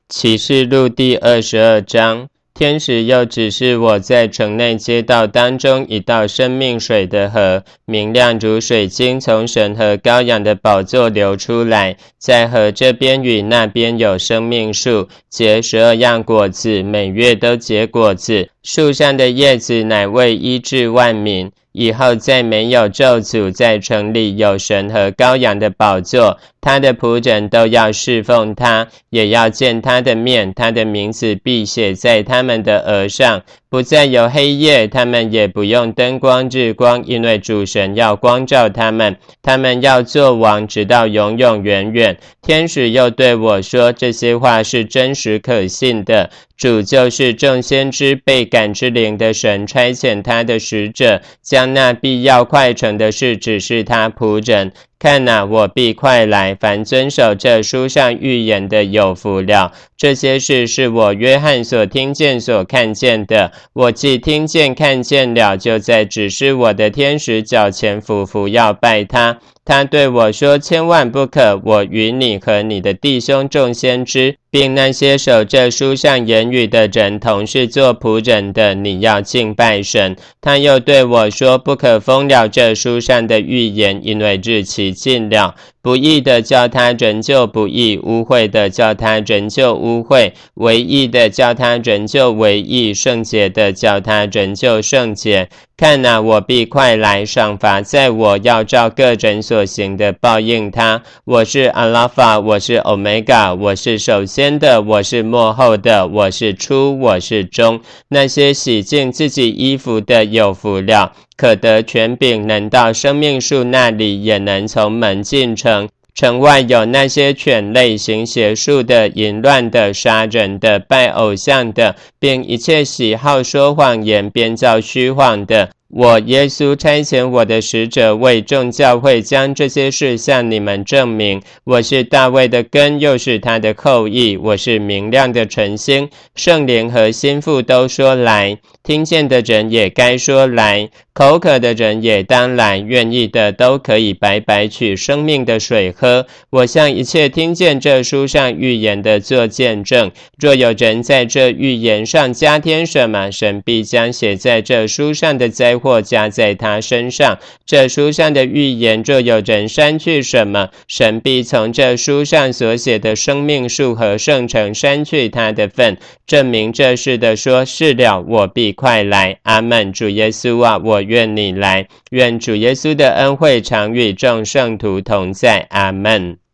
启示录第22章，天使又指示我在城内街道当中一道生命水的河，明亮如水晶，从神和羔羊的宝座流出来。在河这边与那边有生命树，结12样果子，每月都结果子。树上的叶子乃为医治万民。以后再没有咒诅，在城里有神和羔羊的宝座，他的仆人都要侍奉他，也要见他的面，他的名字必写在他们的额上。不再有黑夜，他们也不用灯光日光，因为主神要光照他们，他们要做王，直到永永远远。天使又对我说，这些话是真实可信的。主就是众先知被感之灵的神，差遣他的使者，将那必要快成的事指示他仆人。看哪，我必快来，凡遵守这书上预言的有福了。这些事是我约翰所听见所看见的。我既听见看见了，就在指示我的天使脚前俯伏要拜他。他对我说，千万不可，我与你和你的弟兄众先知，并那些守这书上言语的人同是做仆人的，你要敬拜神。他又对我说，不可封了这书上的预言，因为日期近了。不义的叫他仍旧不义，污秽的叫他仍旧污秽，为义的叫他仍旧为义，圣洁的叫他仍旧圣洁。看哪，我必快来，赏罚在我，要照个人所行的报应他。我是阿拉法，我是欧米伽，我是首先的，我是末后的，我是初，我是终。那些洗净自己衣服的有福了，可得权柄，能到生命树那里，也能从门进城。城外有那些犬类、行邪术的、淫乱的、杀人的、拜偶像的，并一切喜好说谎言、编造虚谎的。我耶稣差遣我的使者，为众教会将这些事向你们证明。我是大卫的根，又是他的后裔。我是明亮的晨星，圣灵和心腹都说来，听见的人也该说来，口渴的人也当来，愿意的都可以白白取生命的水喝。我向一切听见这书上预言的做见证，若有人在这预言上加添什么，神必将写在这书上的灾祸加在他身上。这书上的预言若有人删去什么，神必从这书上所写的生命树和圣城删去他的份。证明这事的说，是了，我必快来。阿们。主耶稣啊，我愿你来。愿主耶稣的恩惠常与众圣徒同在。阿们。